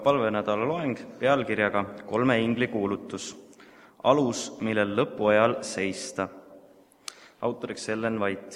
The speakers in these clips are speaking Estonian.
Palvenädala loeng pealkirjaga 3 ingli kuulutus. Alus, millel lõpuajal seista. Autoriks Ellen White.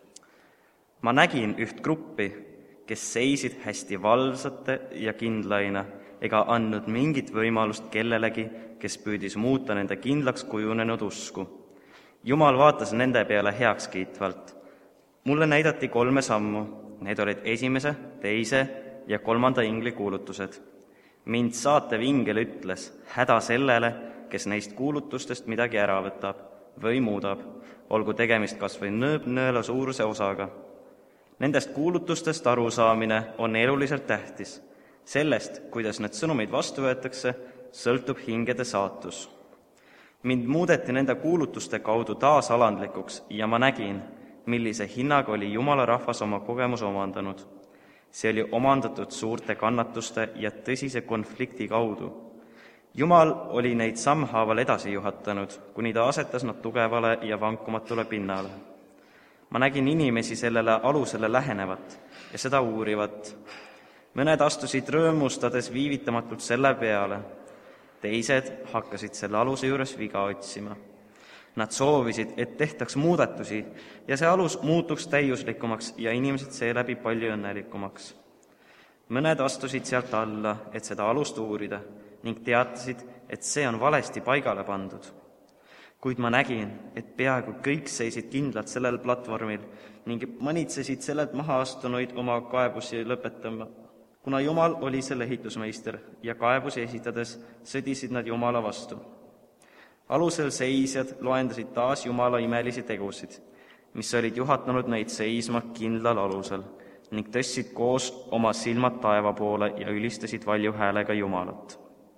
Ma nägin üht gruppi, kes seisid hästi valvsate ja kindlaina, ega andnud mingit võimalust kellelegi, kes püüdis muuta nende kindlaks kujunenud usku. Jumal vaatas nende peale heakskiitvalt. Mulle näidati 3 sammu. Need olid 1., 2. ja 3. ingli kuulutused. Mind saatev ingel ütles, häda sellele, kes neist kuulutustest midagi ära võtab või muudab, olgu tegemist kas või nõela suuruse osaga. Nendest kuulutustest arusaamine on eluliselt tähtis. Sellest, kuidas need sõnumid vastu võetakse, sõltub hingede saatus. Mind muudeti nende kuulutuste kaudu taas alandlikuks ja ma nägin, millise hinnaga oli Jumala rahvas oma kogemuse omandanud. See oli omandatud suurte kannatuste ja tõsise konflikti kaudu. Jumal oli neid sammhaaval edasi juhatanud, kuni ta asetas nad tugevale ja vankumatule pinnale. Ma nägin inimesi sellele alusele lähenevat ja seda uurivat. Mõned astusid rõõmustades viivitamatult selle peale. Teised hakkasid selle aluse juures viga otsima. Nad soovisid, et tehtaks muudatusi ja see alus muutuks täiuslikumaks ja inimesed seeläbi palju õnnelikumaks. Mõned astusid sealt alla, et seda alust uurida ning teatasid, et see on valesti paigale pandud. Kuid ma nägin, et peaaegu kõik seisid kindlalt sellel platvormil ning mõnitsesid sellelt maha astunuid oma kaebusi lõpetama. Kuna Jumal oli selle ehitusmeister ja kaebusi esitades sõdisid nad Jumala vastu. Alusel seisjad loendasid taas Jumala imelisi tegusid, mis olid juhatanud neid seisma kindlal alusel ning tõstsid koos oma silmad taeva poole ja ülistasid valju häälega Jumalat.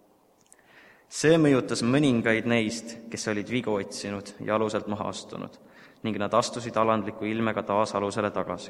See mõjutas mõningaid neist, kes olid vigu otsinud ja aluselt maha astunud ning nad astusid alandliku ilmega taas alusele tagasi.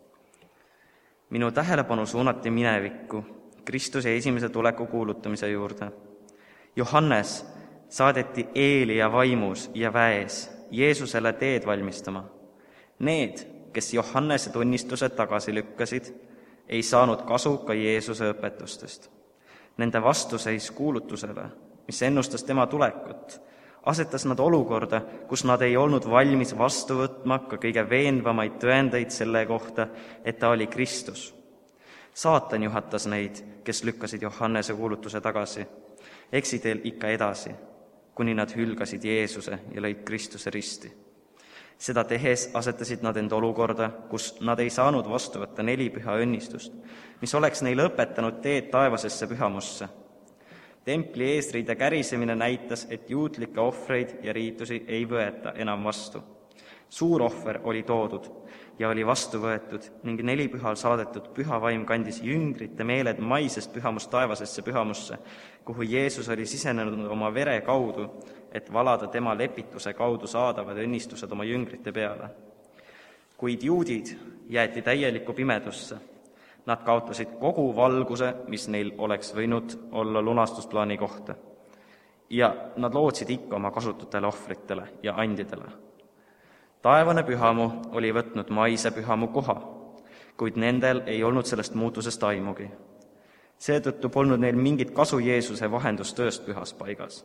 Minu tähelepanu suunati minevikku, Kristuse esimese tuleku kuulutamise juurde. Johannes saadeti Eelia vaimus ja väes Jeesusele teed valmistama. Need, kes Johannese tunnistuse tagasi lükkasid, ei saanud kasu ka Jeesuse õpetustest. Nende vastuseis kuulutusele, mis ennustas tema tulekut, asetas nad olukorda, kus nad ei olnud valmis vastu võtma ka kõige veenvamaid tõendeid selle kohta, et ta oli Kristus. Saatan juhatas neid, kes lükkasid Johannese kuulutuse tagasi, eksiteel ikka edasi, kuni nad hülgasid Jeesuse ja lõid Kristuse risti. Seda tehes asetasid nad end olukorda, kus nad ei saanud vastu võtta 4 püha õnnistust, mis oleks neile õpetanud teed taevasesse pühamusse. Templi eesriide kärisemine näitas, et juutlikke ohvreid ja riitusi ei võeta enam vastu. Suur ohver oli toodud ja oli vastu võetud ning 4 pühal saadetud püha vaim kandis jüngrite meeled maisest pühamust taevasesse pühamusse, kuhu Jeesus oli sisenenud oma vere kaudu, et valada tema lepituse kaudu saadavad õnnistused oma jüngrite peale. Kuid juudid jäeti täielikku pimedusse. Nad kaotasid kogu valguse, mis neil oleks võinud olla lunastusplaani kohta. Ja nad lootsid ikka oma kasututele ohvritele ja andidele. Taevane pühamu oli võtnud maise pühamu koha, kuid nendel ei olnud sellest muutusest aimugi. Seetõttu polnud neil mingit kasu Jeesuse vahendustööst pühas paigas.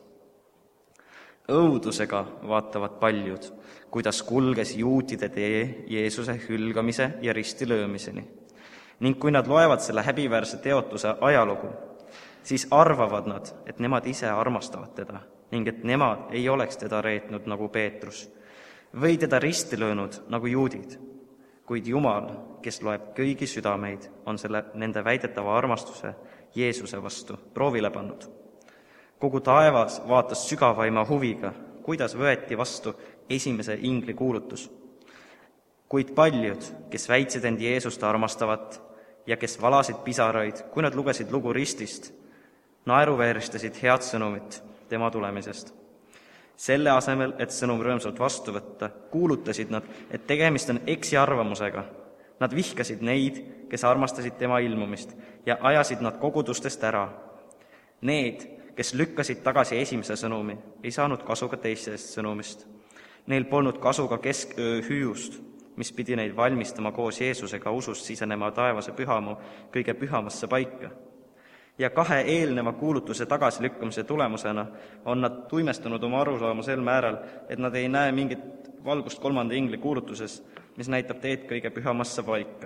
Õudusega vaatavad paljud, kuidas kulges juutide tee Jeesuse hülgamise ja risti löömiseni. Ning kui nad loevad selle häbiväärse teotuse ajalugu, siis arvavad nad, et nemad ise armastavad teda ning et nemad ei oleks teda reetnud nagu Peetrus või teda risti löönud nagu juudid. Kuid Jumal, kes loeb kõigi südameid, on nende väidetava armastuse Jeesuse vastu proovile pannud. Kogu taevas vaatas sügavaima huviga, kuidas võeti vastu esimese ingli kuulutus. Kuid paljud, kes väitsid end Jeesust armastavat ja kes valasid pisaraid, kui nad lugesid lugu ristist, naeruvääristasid head sõnumit tema tulemisest. Selle asemel, et sõnum rõõmsalt vastu võtta, kuulutasid nad, et tegemist on eksiarvamusega. Nad vihkasid neid, kes armastasid tema ilmumist ja ajasid nad kogudustest ära. Need, kes lükkasid tagasi esimese sõnumi, ei saanud kasu ka teisest sõnumist. Neil polnud kasu ka kesköö hüüust, mis pidi neid valmistama koos Jeesusega usust sisenema taevase pühamu kõige pühamasse paika. ja 2 eelneva kuulutuse tagasilükkamise tulemusena on nad tuimestunud oma arusaama sel määral, et nad ei näe mingit valgust 3. ingli kuulutuses, mis näitab teed kõige pühamasse paika.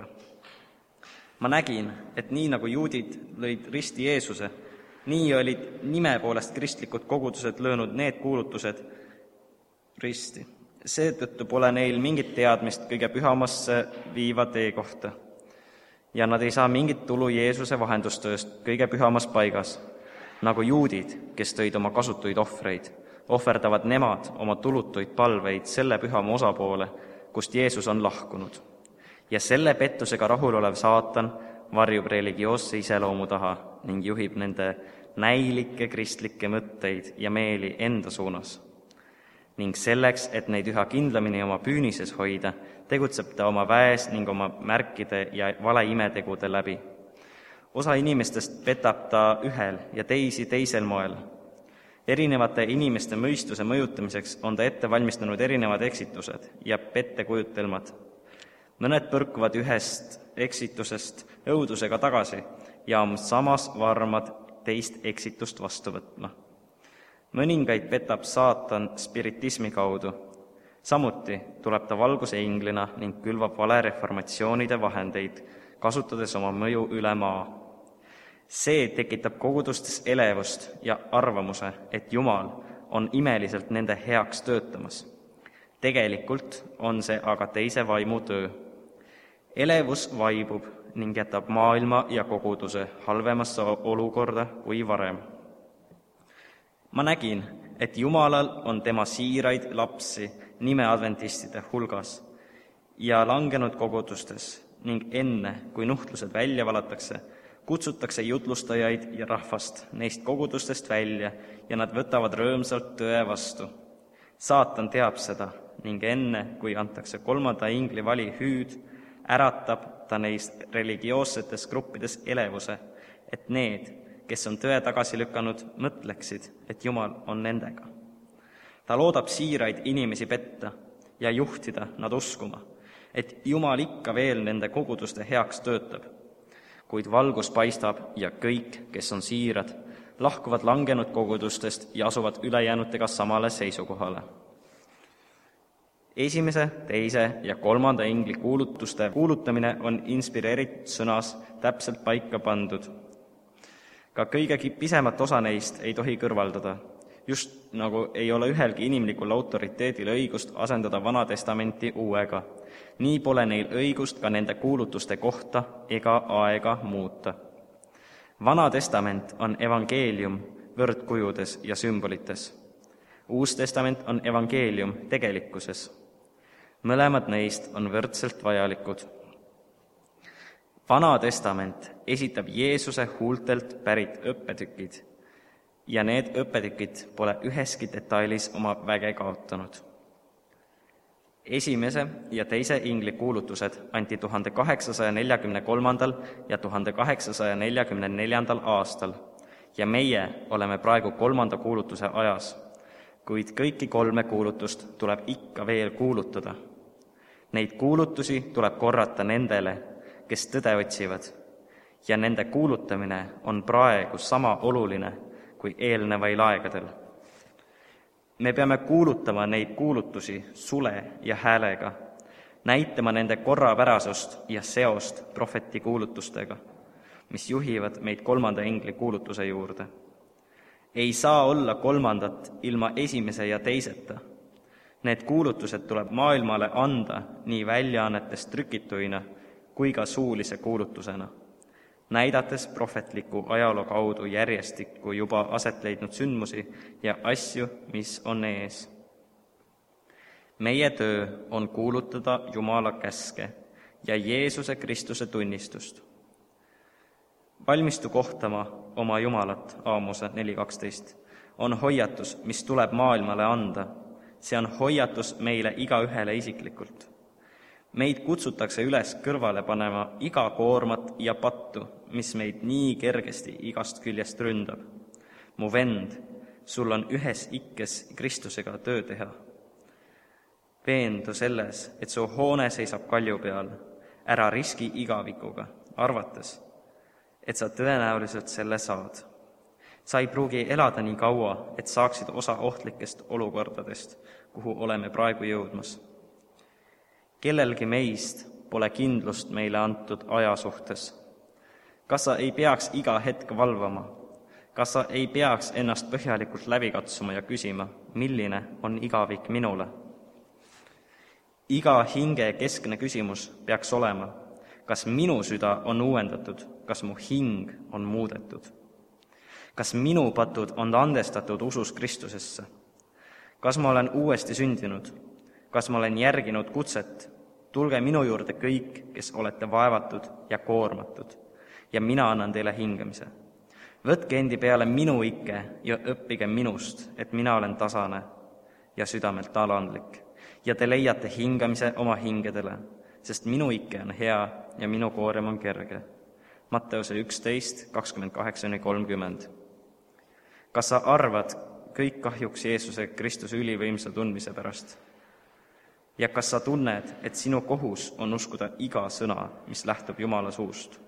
Ma nägin, et nii nagu juudid lõid risti Jeesuse, nii olid nime poolest kristlikud kogudused löönud need kuulutused risti. Seetõttu pole neil mingit teadmist kõige pühamasse viiva tee kohta. Ja nad ei saa mingit tulu Jeesuse vahendustööst kõige pühamas paigas, nagu juudid, kes tõid oma kasutuid ohvreid, ohverdavad nemad oma tulutuid palveid selle pühama osapoole, kust Jeesus on lahkunud. Ja selle pettusega rahulolev saatan varjub religioosse iseloomu taha ning juhib nende näilikke kristlikke mõtteid ja meeli enda suunas. Ning selleks, et neid üha kindlamini oma püünises hoida, tegutseb ta oma väes ning oma märkide ja valeimetegude läbi. Osa inimestest petab ta ühel ja teisi teisel moel. Erinevate inimeste mõistuse mõjutamiseks on ta ette valmistanud erinevad eksitused ja pettekujutelmad. Mõned põrkuvad ühest eksitusest õudusega tagasi ja on samas varmad teist eksitust vastu võtma. Mõningaid petab saatan spiritismi kaudu. Samuti tuleb ta valguse inglina ning külvab valereformatsioonide vahendeid, kasutades oma mõju üle maa. See tekitab kogudustes elevust ja arvamuse, et Jumal on imeliselt nende heaks töötamas. Tegelikult on see aga teise vaimu töö. Elevus vaibub ning jätab maailma ja koguduse halvemasse olukorda kui varem. Ma nägin, et Jumalal on tema siiraid lapsi nimeadventistide hulgas ja langenud kogudustes ning enne, kui nuhtlused välja valatakse, kutsutakse jutlustajaid ja rahvast neist kogudustest välja ja nad võtavad rõõmsalt tõe vastu. Saatan teab seda ning enne, kui antakse 3. ingli vali hüüd, äratab ta neist religioossetes gruppides elevuse, et need, kes on tõe tagasi lükanud, mõtleksid, et Jumal on nendega. Ta loodab siiraid inimesi petta ja juhtida nad uskuma, et Jumal ikka veel nende koguduste heaks töötab. Kuid valgus paistab ja kõik, kes on siirad, lahkuvad langenud kogudustest ja asuvad ülejäänutega samale seisukohale. 1., 2. ja 3. ingli kuulutuste kuulutamine on inspireeritud sõnas täpselt paika pandud. Ka kõige pisemat osa neist ei tohi kõrvaldada, just nagu ei ole ühelgi inimlikul autoriteedil õigust asendada Vana Testamenti uuega. Nii pole neil õigust ka nende kuulutuste kohta ega aega muuta. Vana Testament on evangeelium võrdkujudes ja sümbolites. Uus Testament on evangeelium tegelikkuses. Mõlemad neist on võrdselt vajalikud. Vana Testament esitab Jeesuse huultelt pärit õppetükid ja need õppetükid pole üheski detailis oma väge kaotanud. 1. ja 2. ingli kuulutused anti 1843. ja 1844. aastal ja meie oleme praegu 3. kuulutuse ajas, kuid kõiki 3 kuulutust tuleb ikka veel kuulutada. Neid kuulutusi tuleb korrata nendele, kes tõde otsivad, ja nende kuulutamine on praegu sama oluline kui eelnevail aegadel. Me peame kuulutama neid kuulutusi sule ja häälega, näitama nende korrapärasust ja seost prohveti kuulutustega, mis juhivad meid 3. ingli kuulutuse juurde. Ei saa olla 3. ilma 1. ja 2. Need kuulutused tuleb maailmale anda nii väljaannetes trükituina kui ka suulise kuulutusena, näidates prohvetliku ajaloo kaudu järjestikku juba aset leidnud sündmusi ja asju, mis on ees. Meie töö on kuulutada Jumala käske ja Jeesuse Kristuse tunnistust. Valmistu kohtama oma Jumalat, Aamose 4.12, on hoiatus, mis tuleb maailmale anda. See on hoiatus meile igaühele isiklikult. Meid kutsutakse üles kõrvale panema iga koormat ja pattu, mis meid nii kergesti igast küljest ründab. Mu vend, sul on ühes ikkes Kristusega töö teha. Veendu selles, et su hoone seisab kalju peal, ära riski igavikuga, arvates, et sa tõenäoliselt selle saad. Sa ei pruugi elada nii kaua, et saaksid osa ohtlikest olukordadest, kuhu oleme praegu jõudmas. Kellelgi meist pole kindlust meile antud aja suhtes. Kas sa ei peaks iga hetk valvama? Kas sa ei peaks ennast põhjalikult läbi katsuma ja küsima, milline on igavik minule? Iga hinge keskne küsimus peaks olema, kas minu süda on uuendatud, kas mu hing on muudetud? Kas minu patud on andestatud usus Kristusesse? Kas ma olen uuesti sündinud? Kas ma olen järginud kutset? Tulge minu juurde kõik, kes olete vaevatud ja koormatud, ja mina annan teile hingamise. Võtke endi peale minu ikke ja õppige minust, et mina olen tasane ja südamelt alandlik, ja te leiate hingamise oma hingedele, sest minu ikke on hea ja minu koorem on kerge. Matteuse 11, 28-30. Kas sa arvad kõik kahjuks Jeesuse Kristuse ülivõimsa tundmise pärast? Ja kas sa tunned, et sinu kohus on uskuda iga sõna, mis lähtub Jumala suust?